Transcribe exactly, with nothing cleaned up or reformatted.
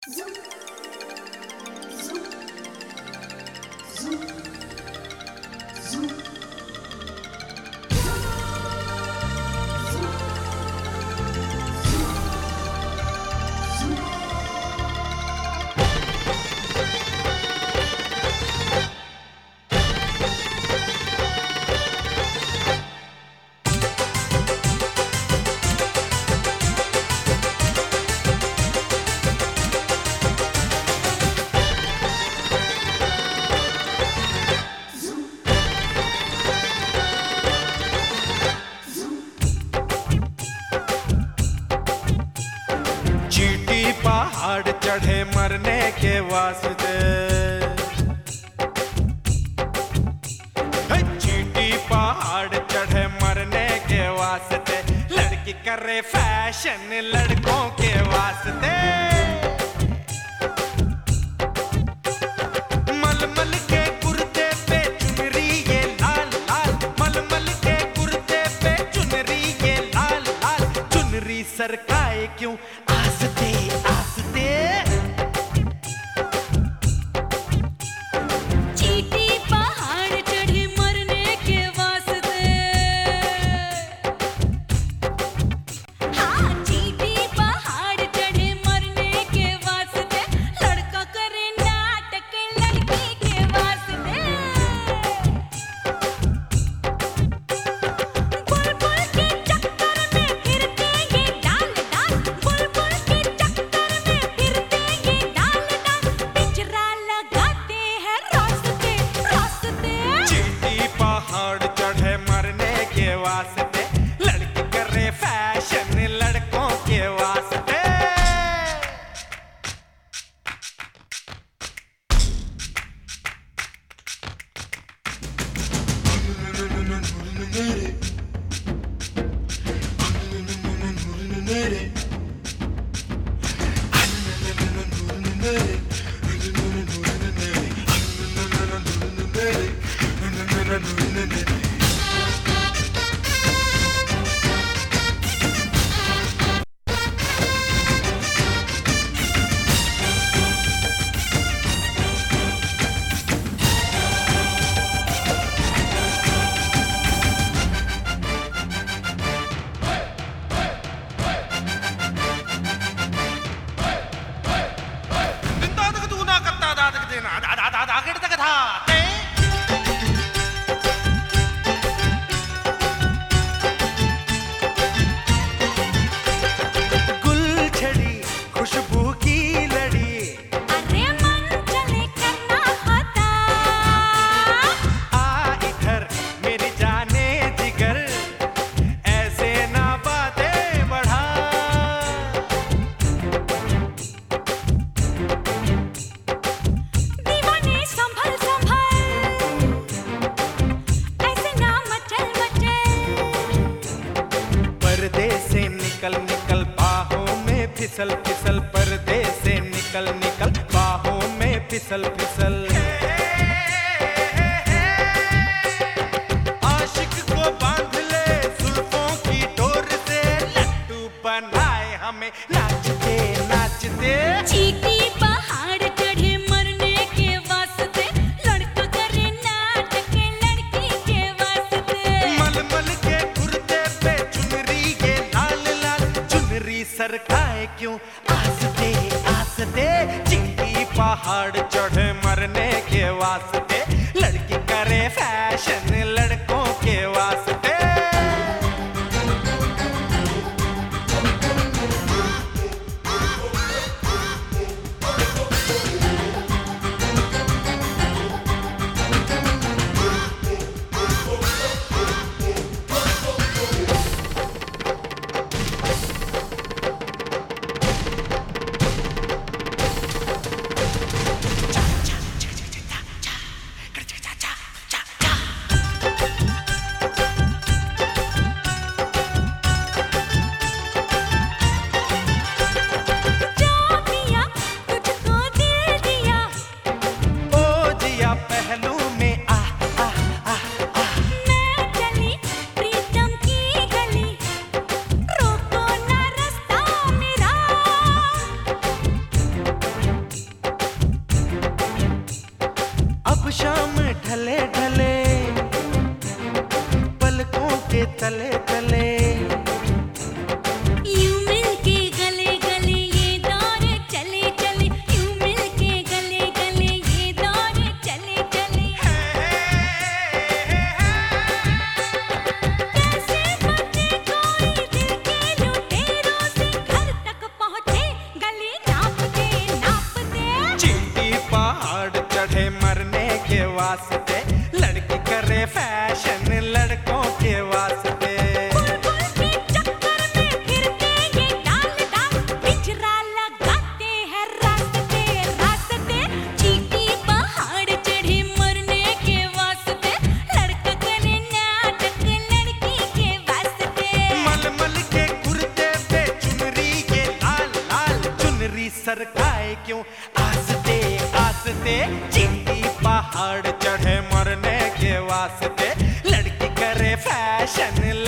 चींटी पहाड़ चढ़े मरने के वास्ते, चींटी पहाड़ चढ़े मरने के वास्ते, लड़की करे फैशन लड़कों के वास्ते। मलमल के कुर्ते पे चुनरी ये लाल लाल, मलमल के कुर्ते पे चुनरी ये लाल लाल, चुनरी सरकाए क्यों आस्ते आस्ते। चींटी पहाड़ चढ़े मरने के वास्ते, हाँ चींटी पहाड़ चढ़े मरने के वास्ते, लड़का करे नाटक लड़की के वास्ते। बुलबुल के चक्कर में फिरते ये डाल डाल, बुलबुल के चक्कर में फिरते ये डाल डाल, पिंजरा लगाते हैं रास्ते रास्ते। चींटी पहाड़ चढ़े मरने के वास्ते, लड़की करे फैशन लड़कों के वास्ते। गुलछड़ी खुशबू की लड़ी, अरे मन चले करना होता, आ इधर मेरी जाने जिगर, ऐसे ना बातें बढ़ा। दीवाने संभल संभल, ऐसे ना मचल मचल। पर्दे से निकल निकल बाहों में फिसल फिसल, पर्दे से निकल निकल बाहों में फिसल फिसल। आशिक को बांध ले जुल्फों की डोर से, लट्टू बनाए हमें नाचते नाचते। चींटी पहाड़ चढ़े मरने के वास्ते, लड़का करे नाटक लड़की के वास्ते। मलमल के कुर्ते पे चुनरी ये लाल लाल, चुनरी सरकाए क्यों आस्ते आस्ते। चींटी पहाड़ चढ़े मरने के वास्ते, लड़की करे फैशन लड़कों के वास्ते। ढले पलकों के तले तले। यूं मिलके गले गले ये दौर चले चले, यूं मिलके गले गले ये दौर चले चले। कैसे बचे कोई दिल के लुटेरों से, घर तक पहुँचे गले नाप दे नाप दे। चींटी पहाड़ चढ़े मरने के वास्ते, लड़की करे फैशन लड़कों के वास्ते। बुलबुल के चक्कर में फिरते ये डाल डाल, पिंजरा लगाते हैं रास्ते रास्ते। चींटी पहाड़ चढ़े मरने के वास्ते, लड़का करे नाटक लड़की के वास्ते। मलमल के कुर्ते पे चुनरी ये लाल लाल, चुनरी सरकाए क्यों आस्ते आस्ते। चींटी पहाड़ चढ़े मरने के वास्ते, लड़की करे फैशन